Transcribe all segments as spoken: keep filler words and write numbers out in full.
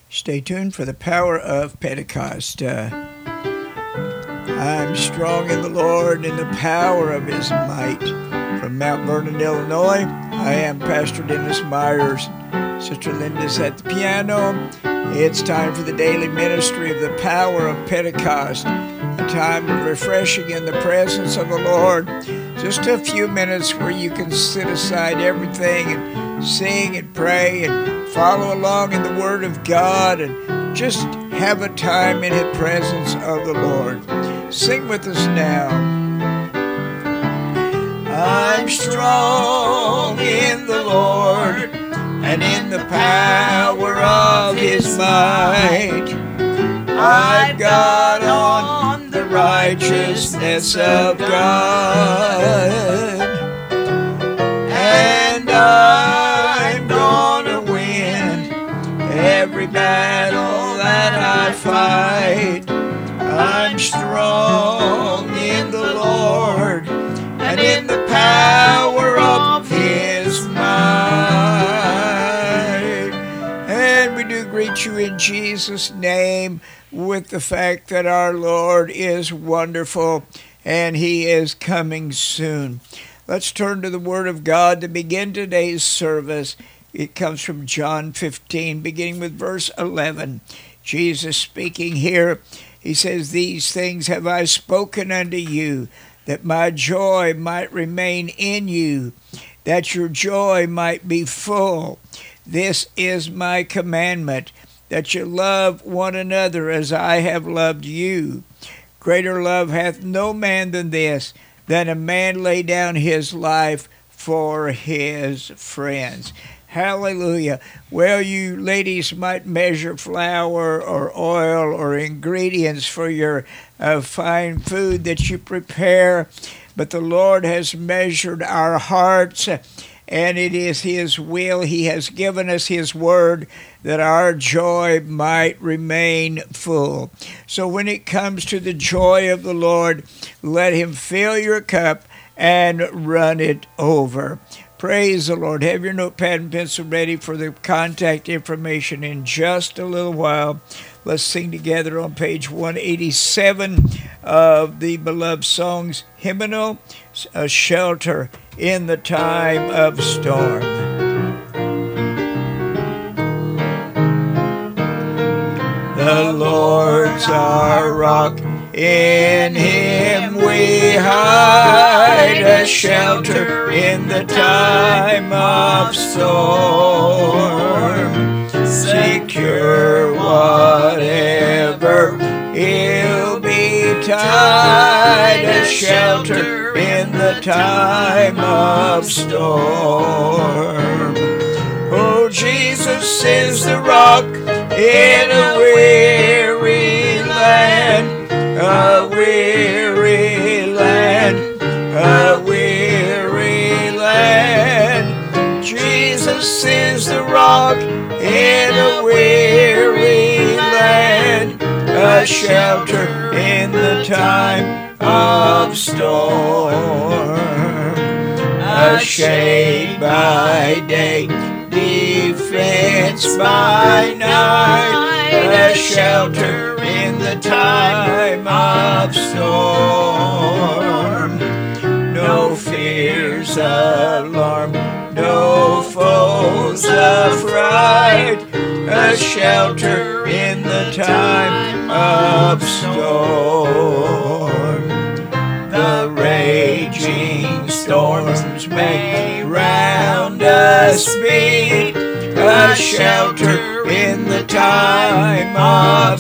Stay tuned for the power of Pentecost. Uh, I'm strong in the Lord in the power of his might. From Mount Vernon, Illinois, I am Pastor Dennis Myers. Sister Linda's at the piano. It's time for the daily ministry of the power of Pentecost, a time of refreshing in the presence of the Lord. Just a few minutes where you can sit aside everything and sing and pray and follow along in the Word of God and just have a time in the presence of the Lord. Sing with us now. I'm strong in the Lord and in the power of his might. I've got on the righteousness of God, and I'm gonna win every battle that I fight. I'm strong in the Lord and in the power of his might. And we do greet you in Jesus' name with the fact that our Lord is wonderful and he is coming soon. Let's turn to the Word of God to begin today's service. It comes from John fifteen, beginning with verse eleven. Jesus speaking here, he says, "These things have I spoken unto you, that my joy might remain in you, that your joy might be full. This is my commandment, that you love one another as I have loved you. Greater love hath no man than this, than a man lay down his life for his friends." Hallelujah. Well, you ladies might measure flour or oil or ingredients for your uh, fine food that you prepare, but the Lord has measured our hearts, and it is his will. He has given us his word that our joy might remain full. So when it comes to the joy of the Lord, let him fill your cup and run it over. Praise the Lord. Have your notepad and pencil ready for the contact information in just a little while. Let's sing together on page one eighty-seven of the Beloved Songs Hymnal, "A Shelter in the Time of Storm." The Lord's our rock, in him we hide, a shelter in the time of storm. Secure whatever ill betide, a shelter in the time of storm. Oh, Jesus is the rock in a weary land, a weary land, a weary land. Jesus is the rock in a weary land, a shelter in the time of storm. A shade by day, defense by night, a shelter in the time of storm. No fears alarm, no foes affright, a shelter in the time of storm. The raging storms may round us beat, a shelter in the time of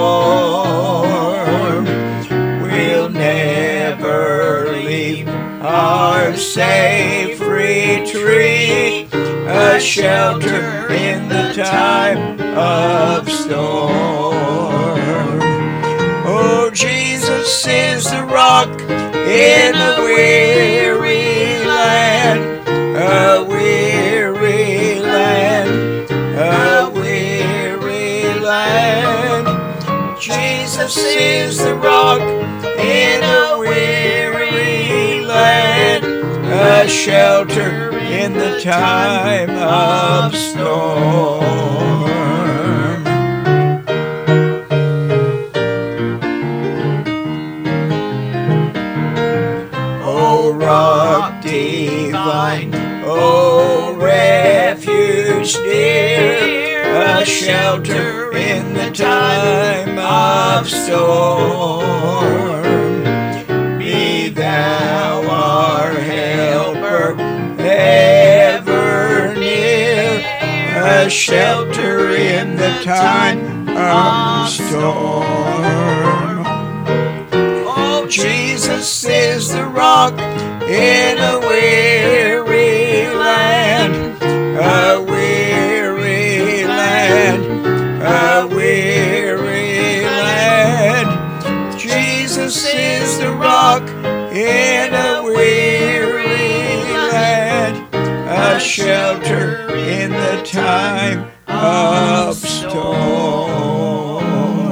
storm. We'll never leave our safe retreat, a shelter in the time of storm. Oh, Jesus is the rock in a weary land, a weary land, a weary land. Jesus is the rock in a weary land, a shelter in the time of storm. a shelter in the time of storm. Be thou our helper ever near, a shelter in the time of storm. Oh, Jesus is the rock in a weary land, a weary land, a weary land. Jesus is the rock in a weary land, a shelter in the time of storm.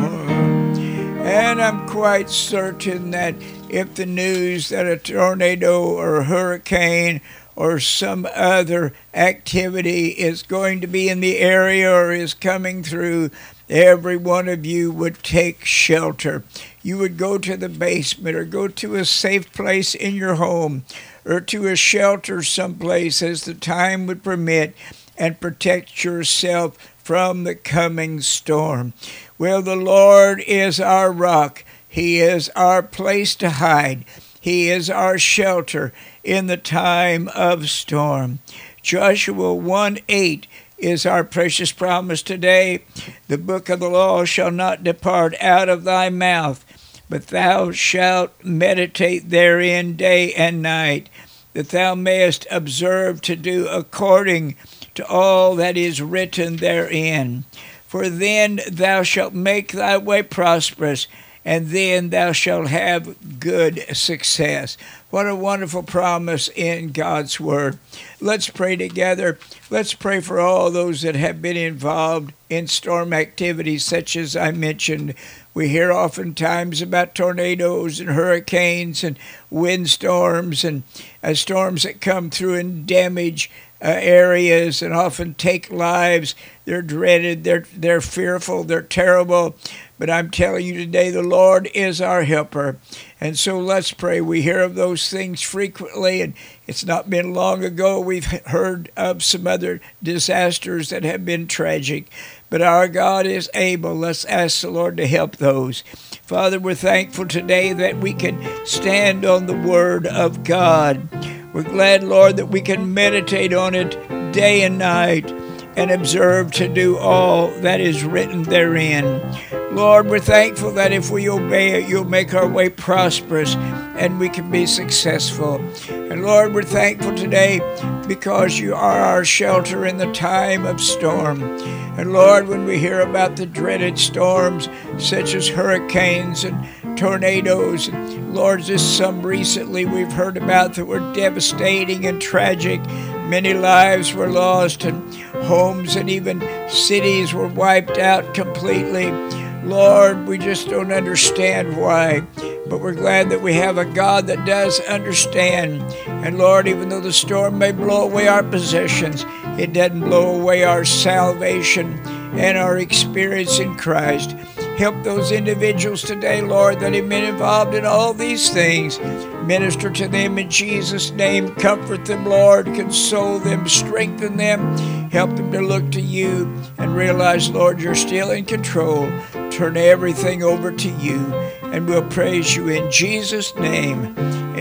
And I'm quite certain that if the news that a tornado or a hurricane or some other activity is going to be in the area or is coming through, every one of you would take shelter. You would go to the basement or go to a safe place in your home or to a shelter someplace as the time would permit and protect yourself from the coming storm. Well, the Lord is our rock. He is our place to hide. He is our shelter in the time of storm. Joshua one eight is our precious promise today. The book of the law shall not depart out of thy mouth, but thou shalt meditate therein day and night, that thou mayest observe to do according to all that is written therein. For then thou shalt make thy way prosperous, and then thou shalt have good success. What a wonderful promise in God's Word. Let's pray together. Let's pray for all those that have been involved in storm activities such as I mentioned. We hear oftentimes about tornadoes and hurricanes and windstorms and uh, storms that come through and damage uh, areas and often take lives. They're dreaded, they're, they're fearful, they're terrible. But I'm telling you today, the Lord is our helper. And so let's pray. We hear of those things frequently, and it's not been long ago we've heard of some other disasters that have been tragic. But our God is able. Let's ask the Lord to help those. Father, we're thankful today that we can stand on the Word of God. We're glad, Lord, that we can meditate on it day and night and observe to do all that is written therein. Lord, we're thankful that if we obey it, you'll make our way prosperous and we can be successful. And Lord, we're thankful today because you are our shelter in the time of storm. And Lord, when we hear about the dreaded storms such as hurricanes and tornadoes, and Lord, just some recently we've heard about that were devastating and tragic. Many lives were lost and homes and even cities were wiped out completely. Lord, we just don't understand why, but we're glad that we have a God that does understand. And Lord, even though the storm may blow away our possessions, it doesn't blow away our salvation and our experience in Christ. Help those individuals today, Lord, that have been involved in all these things. Minister to them in Jesus' name. Comfort them, Lord. Console them. Strengthen them. Help them to look to you and realize, Lord, you're still in control. Turn everything over to you, and we'll praise you in Jesus' name.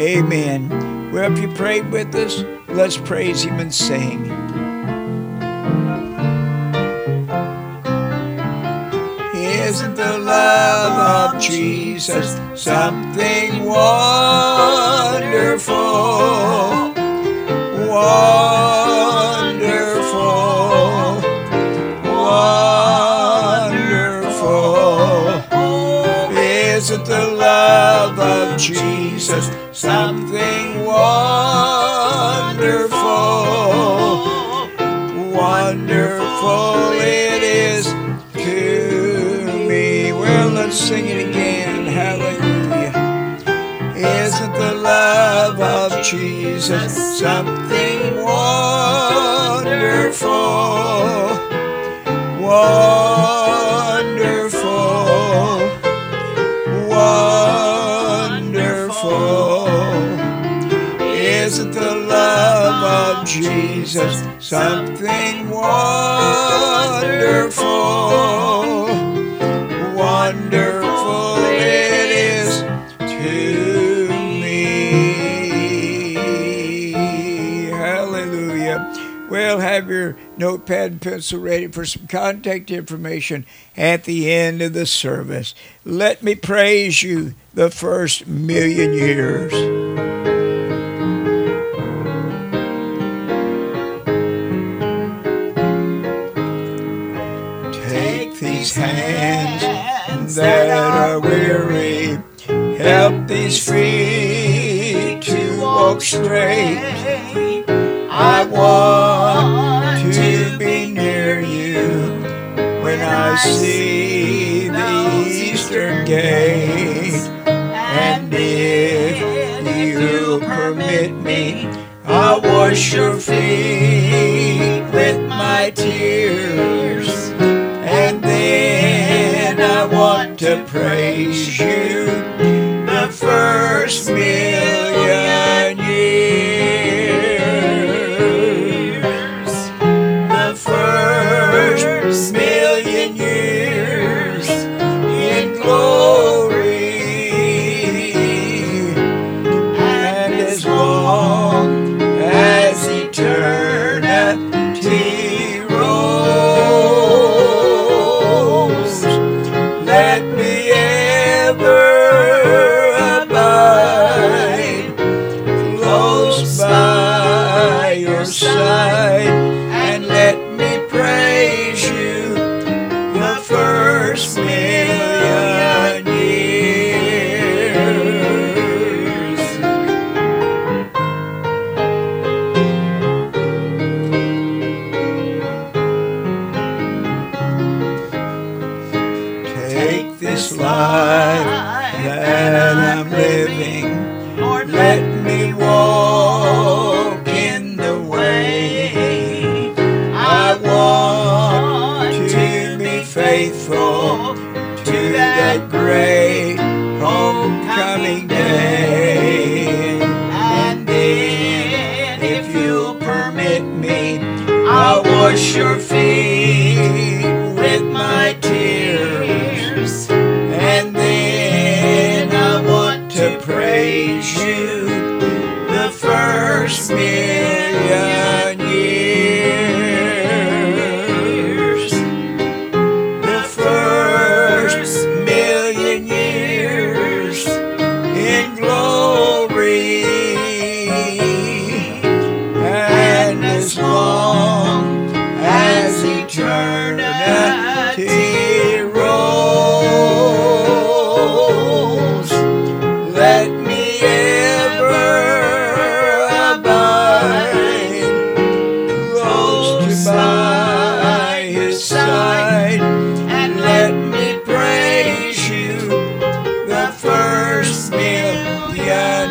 Amen. Well, if you prayed with us, let's praise him and sing. Isn't the love of Jesus something wonderful? Wonderful, wonderful. Isn't the love of Jesus something wonderful? Wonderful it is to me. Well, let's sing it again. Hallelujah. Isn't the love of Jesus something wonderful? Wonderful, wonderful. Isn't the love of Jesus something wonderful? notepad and pencil ready for some contact information at the end of the service. Let me praise you the first million years. Take these hands that are weary, help these feet to walk straight. I want to be near you when I see the eastern gate. And if you'll permit me, I'll wash your feet with my tears. And then I want to praise you the first million years. First million years in glory, and as long as eternity rolls, let me ever abide close by your side, and let me praise you the first million years. Take this life that I'm living, Lord, let me walk in the way. I want to be faithful to that great homecoming day. And then, if you'll permit me, I'll wash your feet with my tears. And then I want to praise you the first million years. The first million years in glory, and as long as eternity rolls, let me ever abide close by his side, and let me praise you the first million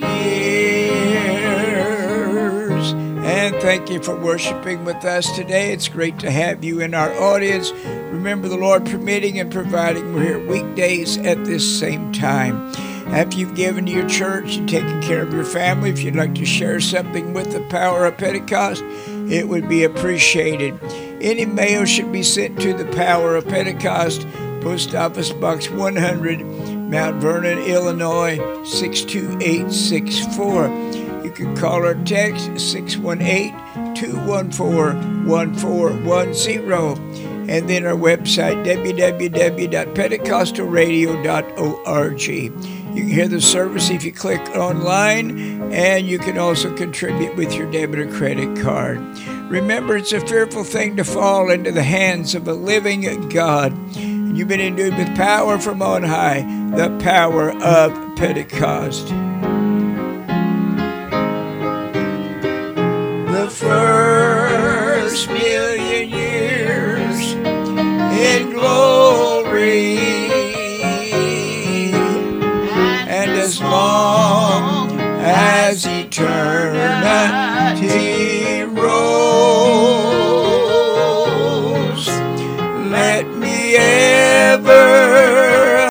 years. And thank you for worshiping with us today. It's great to have you in our audience. Remember, the Lord permitting and providing, we're here weekdays at this same time. After you've given to your church and taken care of your family, if you'd like to share something with the Power of Pentecost, it would be appreciated. Any mail should be sent to the Power of Pentecost, Post Office Box one hundred, Mount Vernon, Illinois, six two eight six four. You can call or text six one eight, two one four, one four one zero. And then our website, w w w dot pentecostal radio dot org. You can hear the service if you click online, and you can also contribute with your debit or credit card. Remember, it's a fearful thing to fall into the hands of a living God. You've been endued with power from on high, the power of Pentecost. The first million